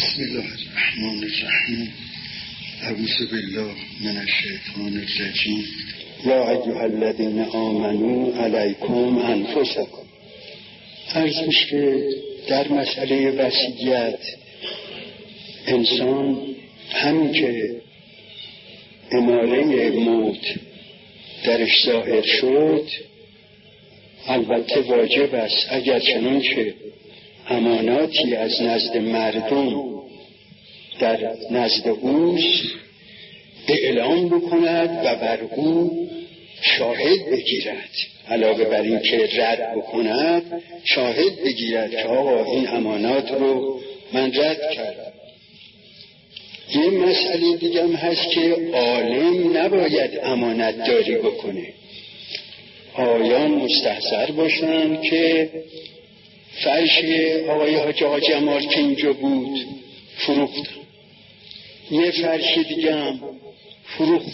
بسم الله الرحمن الرحیم. اعوذ بالله من الشیطان الرجیم. یا ایها الذین آمنوا علیکم انفسکم. عرض میشه که در مسئله وصیت انسان همین که اماره موت درش ظاهر شد البته واجب است اگر چنانچه اماناتی از نزد مردم در نزد اوست اعلام بکند و بر او شاهد بگیرد، علاوه بر این که رد بکند شاهد بگیرد که آقا این امانات رو من رد کردم. یه مسئله دیگه هم هست که عالم نباید امانت داری بکنه. آیان مستحضر باشن که فرش آقای حاج آقا جمال که اینجا بود فروختن، یه فرش دیگه هم فروختن،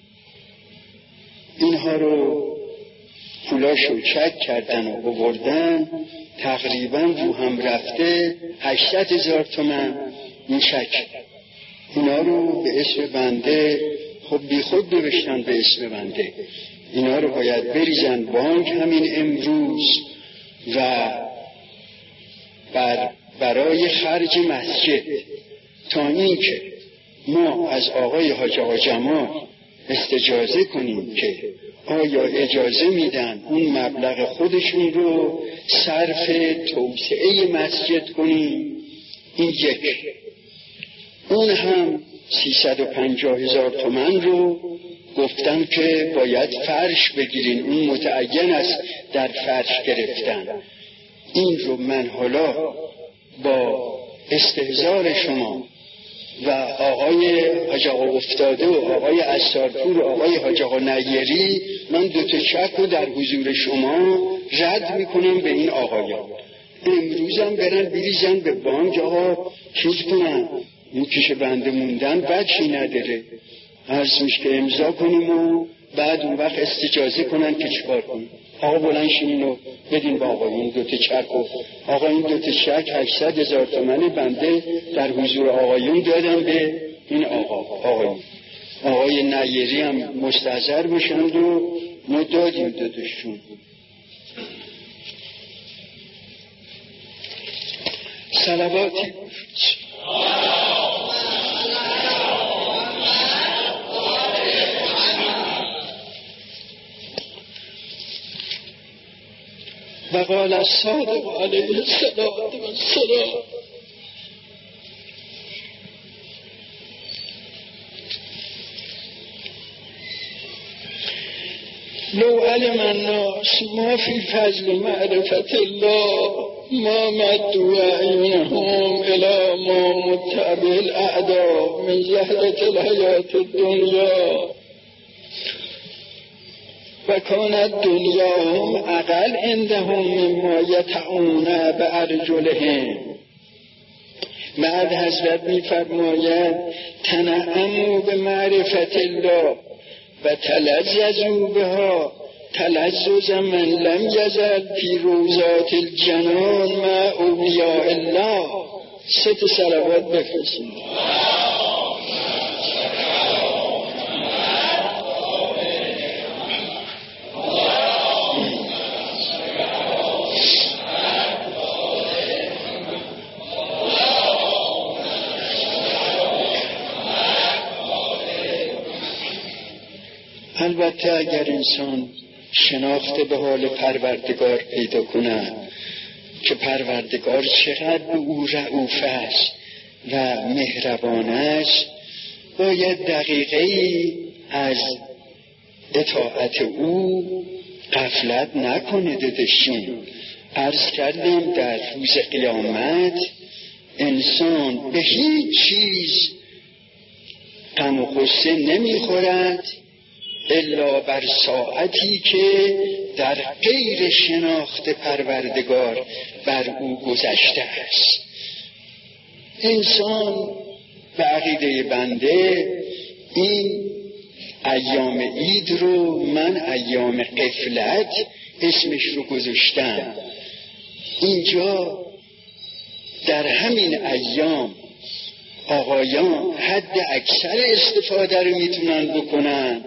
اینها رو پولاشو چک کردن و ببردن، تقریبا رو هم رفته 800,000 تومان این چک. اینا رو به اسم بنده خب بی خود نوشتن به اسم بنده، اینا رو باید بریزن بانک همین امروز و برای خرج مسجد، تا اینکه ما از آقای حاج آقا جمال استجازه کنیم که آیا اجازه میدن اون مبلغ خودشون رو صرف توسعه مسجد کنیم. این یک. اون هم 350,000 تومان رو گفتن که باید فرش بگیرین، اون متعین است در فرش گرفتن. این رو من حالا با استحضار شما و آقای حاج آقا افتاده و آقای اسارپور و آقای حاج آقا نیری من 2 چک رو در حضور شما رد میکنم به این آقایان. امروزم برن بریزن به بانک آقا چیز کنن، این پیش بنده موندن بچی نداره، عرض میشه که امضا کنیم و بعد اون وقت استجازه کنن که چیکار کنیم. آقا بلنشین اینو بدین با آقا این 2 چک و آقا این 2 چک 800,000 تومان بنده در حضور آقایون دادم به این آقای نیری هم مستحضر باشند و ما دادیم 2 تاشون. صلواتی و قال الصادق علیه السلام لو علم الناس ما في فضل معرفة الله ما مدوا أعينهم إلى ما متبع الأعداء من زهرة الحياة الدنيا وكانت دنیاهم اقل عندهم مما یتعون بأرجلهم. بعد حضرت می‌فرماید تنعموا بمعرفت الله و تلذذوا بها تلذذ من لم یزل فی روضات الجنان مع اولیاء الله. 3 صلوات بفرستید. البته اگر انسان شناخت به حال پروردگار پیدا کنه که پروردگار چقدر به او رئوف است و مهربان است، باید دقیقه‌ای از اطاعت او غفلت نکنه. داداشین عرض کردم در روز قیامت انسان به هیچ چیز غم و غصه نمیخورد الا بر ساعتی که در غیر شناخت پروردگار بر او گذشته است. انسان به عقیده بنده این ایام عید رو من ایام غفلت اسمش رو گذاشتم. اینجا در همین ایام آقایان حد اکثر استفاده رو میتونن بکنن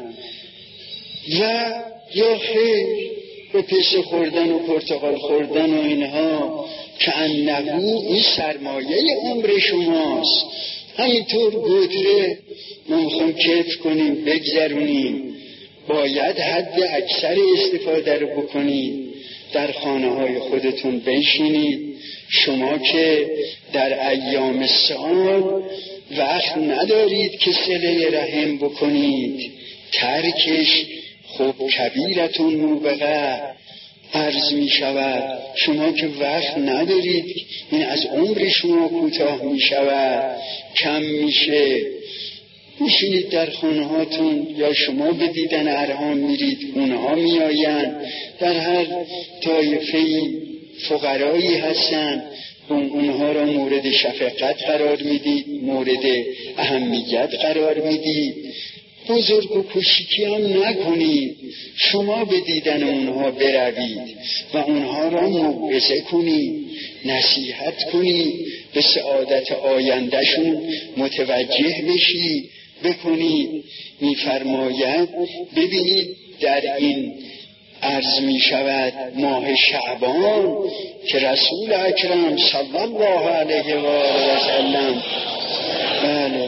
و یا خیر به پسته خوردن و پرتقال خوردن و اینها که انهو این سرمایه عمر شماست. همینطور گودره ما میخوایم کیف کنیم بگذرونیم، باید حد اکثر استفاده رو بکنید. در خانه های خودتون بنشینید. شما که در ایام سال وقت ندارید که صله رحم بکنید، ترکش خب کبیرتون موبقه عرض می شود. شما که وقت ندارید، این از عمر شما کوتاه می شود، کم میشه. میشینید در خانه هاتون، یا شما به دیدن ارحام میرید، اونها میآین. در هر طایفه‌ای فقرایی هستن، اونها را مورد شفقت قرار میدید، مورد اهمیت قرار میدید. بزرگ و کوچیکی هم نکنید، شما به دیدن اونها بروید و اونها را موعظه کنید، نصیحت کنید، به سعادت آیندهشون متوجه بشید، بکنید. میفرماید ببینید در این عرض می شود ماه شعبان که رسول اکرم صلی الله علیه و آله و سلم بله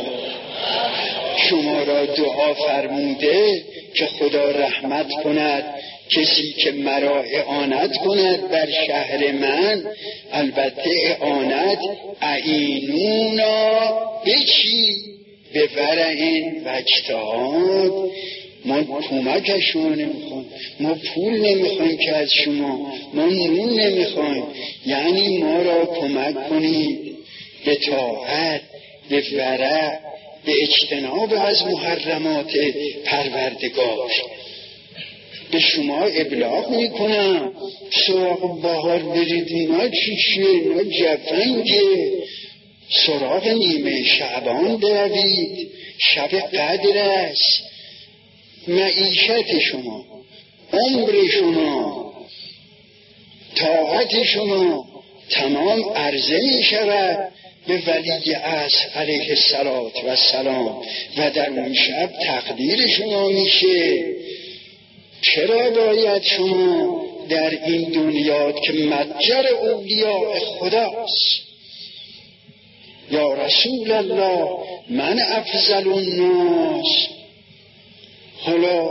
شما را دعا فرموده که خدا رحمت کند کسی که مرا اعانت کند بر شهر من. البته اعانت اعینونا بچی به ورعین و اجتهاد. ما کمکشون نمیخوایم، ما پول نمیخوایم که از شما، ما نون نمیخوایم، یعنی ما را کمک کنید به طاعت، به ورع، به اجتناب از محرمات پروردگار. به شما ابلاغ میکنم سراغ بهار برید، اینا چیه؟ اینا جفنگه. سراغ نیمه شعبان بروید، شب قدر است. معیشت شما، عمر شما، طاعت شما تمام عرضه می شود به ولی عصر علیه السلام و در اون شب تقدیر شما میشه. چرا باید شما در این دنیا که متجر اولیاء خداست، یا رسول الله من افضل الناس، حالا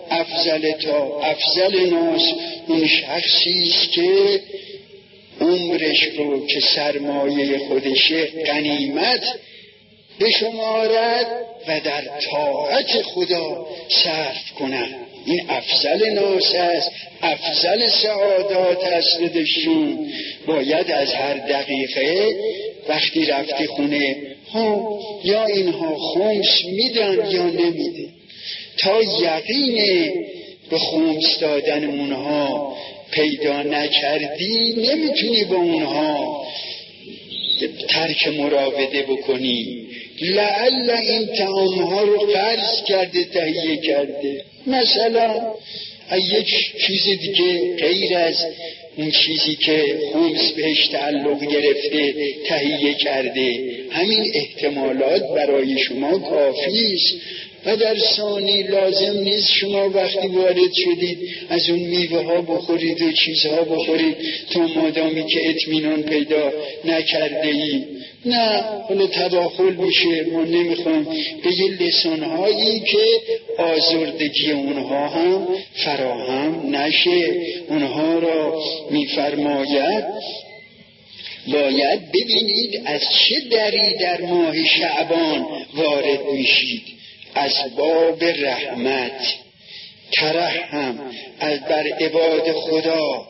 افضل ناس اون شخصیست که عمرش رو که سرمایه خودشه غنیمت بشمارد و در طاعت خدا صرف کند. این افضل ناس است، افضل سعادات است. دشون باید از هر دقیقه وقتی رفتی خونه یا اینها خمس میدن یا نمیده، تا یقین به خمس دادن اونها پیدا نکردی نمیتونی با اونها ترک مراوده بکنی. لعل این طعامها رو قرض کرده تهیه کرده، مثلا یک چیز دیگه غیر از اون چیزی که خمس بهش تعلق گرفته تهیه کرده. همین احتمالات برای شما کافی است و در ثانی لازم نیست شما وقتی وارد شدید از اون میوه ها بخورید و چیزها بخورید تا مادامی که اطمینان پیدا نکرده ای. نه، حالا تداخل میشه. ما نمیخوایم به یه لسانهایی که آزردگی اونها هم فراهم نشه. اونها را میفرماید باید ببینید از چه دری در ماه شعبان وارد میشید. از باب رحمت، ترحم بر عباد خدا،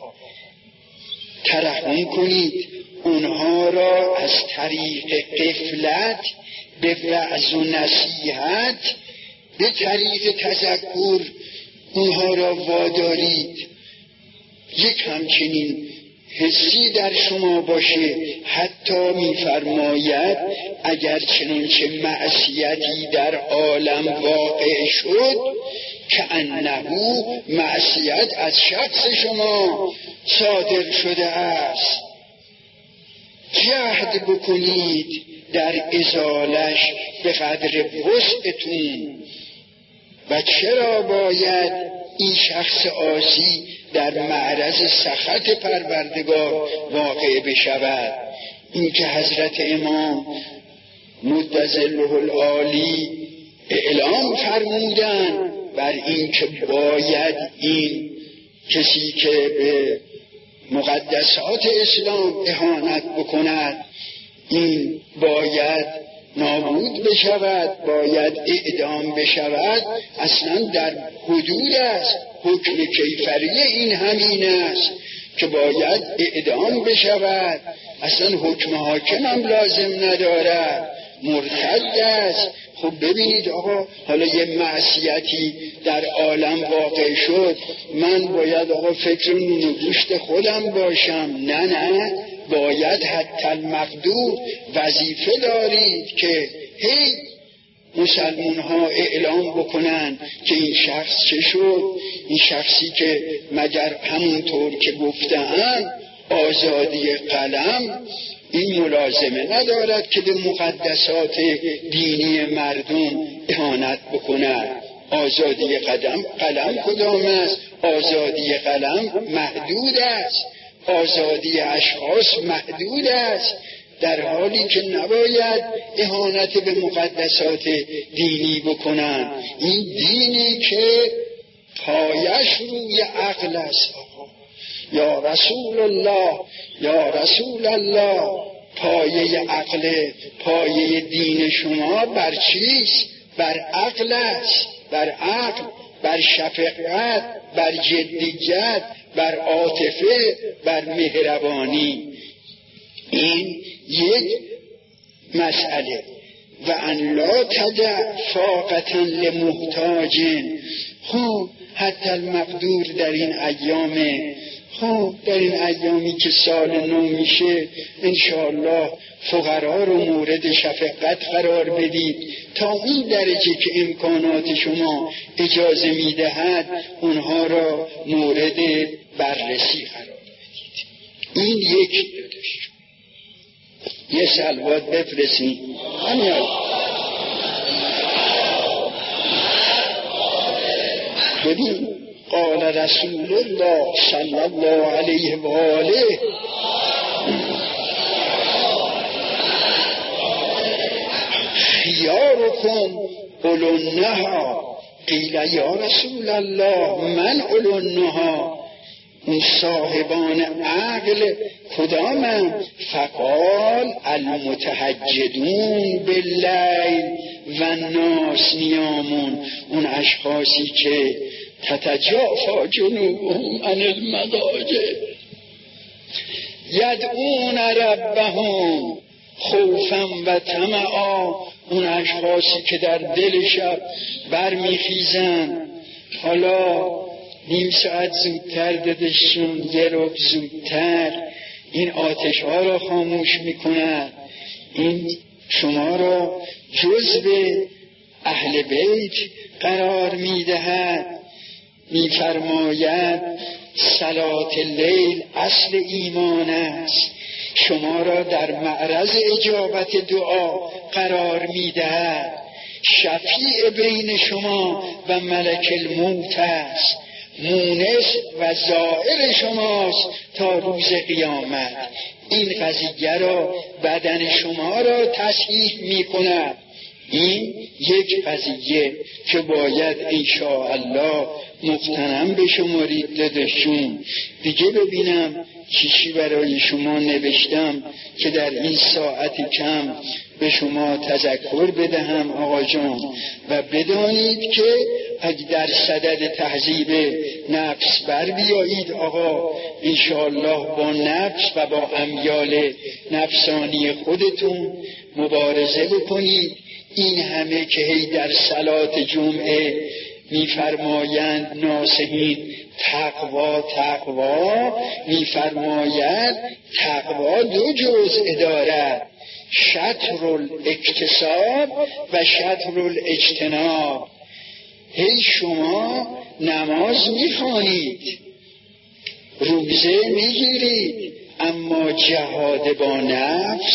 ترحم کنید اونها را از طریق غفلت به وعظ و نصیحت، به طریق تذکر اونها را وادارید. یک همچنین حسی در شما باشه. حتی میفرماید اگر چنانچه معصیتی در عالم واقع شد که انه معصیت از شخص شما صادر شده است، جهد بکنید در ازالش به قدر وسعتون؟ و چرا باید این شخص عاصی در معرض سخط پروردگار واقع بشود؟ این که حضرت امام مد ظله العالی اعلام فرمودن بر این که باید این کسی که به مقدسات اسلام اهانت بکند این باید نابود بشود، باید اعدام بشود، اصلا در حدود است. حکم کیفری این همین است که باید اعدام بشود، اصلا حکم حاکم هم لازم ندارد، مرتد است. خب ببینید آقا حالا یه معصیتی در عالم واقع شد، من باید آقا فکر نون و گوشت خودم باشم؟ نه، باید حتی المقدور وظیفه دارید که هی مسلمان ها اعلام بکنن که این شخص چه شد، این شخصی که مگر همونطور که گفتم آزادی قلم این ملازمه ندارد که به مقدسات دینی مردم اهانت بکند. آزادی قلم کدام است؟ آزادی قلم محدود است، آزادی اشخاص محدود است، در حالی که نباید اهانت به مقدسات دینی بکنن. این دینی که پایش روی عقل است. یا رسول الله، یا رسول الله، پایه عقل، پایه دین شما بر چیست؟ بر عقل است، بر عقل، بر شفقت، بر جدیت، بر عاطفه، بر مهربانی. این یک مسئله. و ان لا تدع فاقة لمحتاج. خب حتی المقدور در این ایامه، خب در این ایامی که سال نو میشه انشاءالله فقرا رو مورد شفقت قرار بدید تا این درجه که امکانات شما اجازه میدهد اونها را مورد بررسی قرار بدید. این یک دادش. یه صلوات بفرستید. ببین قال رسول الله صلی الله علیه و آله خیارکم اولو النهی. قیل یا رسول الله من اولو النهی؟ اون صاحبان عقل کدامن؟ فقال المتهجدون باللیل و الناس نیامون. اون اشخاصی که تتجافا جنوبهم عن المضاجع یدعون ربهم خوفا و طمعا. اون اشخاصی که در دل شب برمیخیزن، حالا نیم ساعت زودتر دادشون، یه ربع زودتر، این آتش ها را خاموش میکنن. این شما را جزو اهل بیت قرار میدهد. میفرماید صلات اللیل اصل ایمان است، شما را در معرض اجابت دعا قرار میدهد. شفیع بین شما و ملک الموت است، مونس و زائر شماست تا روز قیامت. این قضیه را بدن شما را تصحیح می کند. این یک قضیه که باید انشاءالله مغتنم بشمارید داداشون. دیگه ببینم چیزی برای شما نوشتم که در این ساعت کم به شما تذکر بدهم آقا جان. و بدانید که اگه در صدد تهذیب نفس بر بیایید آقا، انشاءالله با نفس و با امیال نفسانی خودتون مبارزه بکنید. این همه که هی در صلات جمعه میفرمایند ناصحین تقوا تقوا، میفرماید تقوا دو جزء دارد، شطر الاکتساب و شطر الاجتناب. هی شما نماز میخوانید، روزه میگیرید، اما جهاد با نفس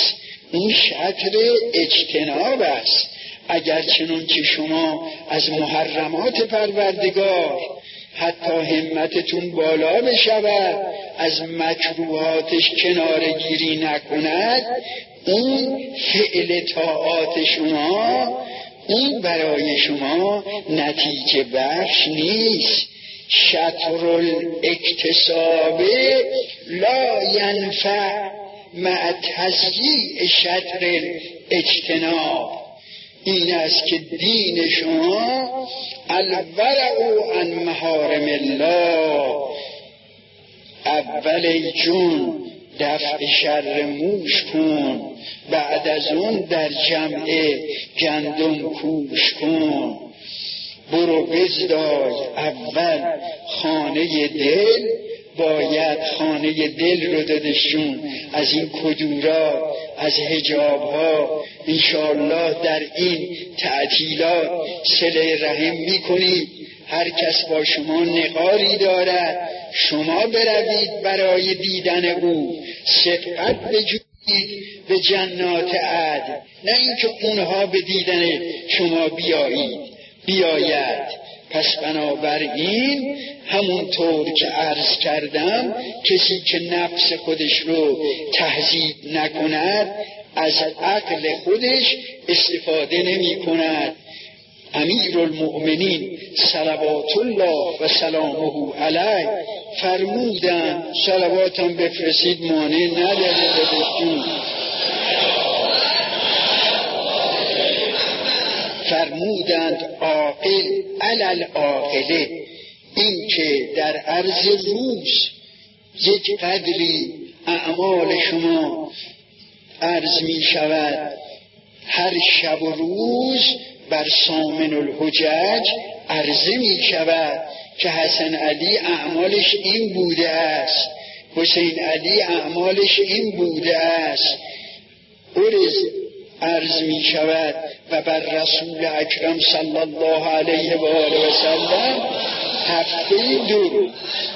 اون شطر اجتناب است. اگر چنان که شما از محرمات پروردگار حتی همتتون بالا بشود، از مکروهاتش کناره گیری نکند، اون فعل طاعات شما اون برای شما نتیجه بخش نیست. شطر الاکتساب لا ینفع مع تضییع شطر الاجتناب. این است که دین شما الورع عن محارم الله، اول ای جون دفع شر موش کن، بعد از اون در جمع گندم کوش کن. برو بزدای اول خانه دل، باید خانه دل رو دادشون از این کدورات، از حجابها. انشاءالله در این تعطیلات صله رحم میکنید. هر کس با شما نقاری دارد شما بروید برای دیدن او، سبقت بجویید به جنات عدن، نه اینکه اونها به دیدن شما بیاید. پس بنابراین همونطور که عرض کردم، کسی که نفس خودش رو تهذیب نکند از عقل خودش استفاده نمی کند. امیرالمؤمنین صلوات الله و سلامه علیه فرمودند، صلواتم بفرستید مانع نداره بدون، فرمودند عاقل علی العاقله، این که در عرض روز یک قدری اعمال شما عرض می شود، هر شب و روز بر سامن الحجج عرضه می شود که حسن علی اعمالش این بوده است، حسین علی اعمالش این بوده است. عرض می شود و بر رسول اکرم صلی الله علیه و آله و سلم هفته درود.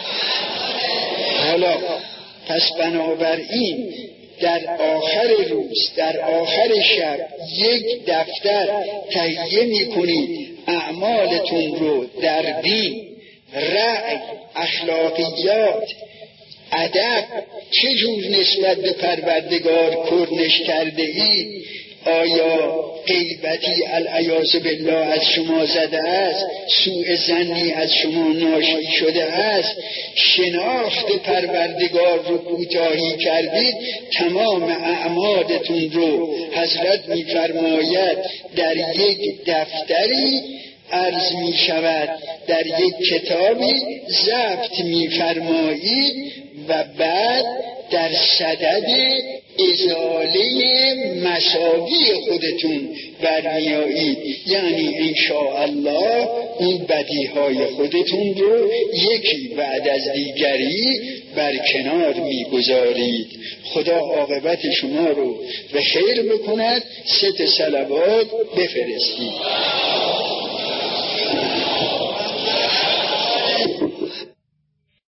حالا پس بنابراین در آخر روز، در آخر شب یک دفتر تهیه می کنید اعمالتون رو در دین، رأی، اخلاقیات، ادب، چجور نسبت به پروردگار کرنش کرده اید، آیا غیبتی العیاذ بالله از شما زده است، سوء ظنی از شما ناشی شده است، شناخت پروردگار رو کوتاهی کردید، تمام اعمالتون رو حضرت می‌فرماید در یک دفتری عرض می شود، در یک کتابی ضبط می‌فرمایید و بعد در صدد ازاله مساوی خودتون برمیایید. یعنی انشاءالله اون بدیهای خودتون رو یکی بعد از دیگری بر کنار میگذارید. خدا عاقبت شما رو به خیر بکند. 3 صلوات بفرستید.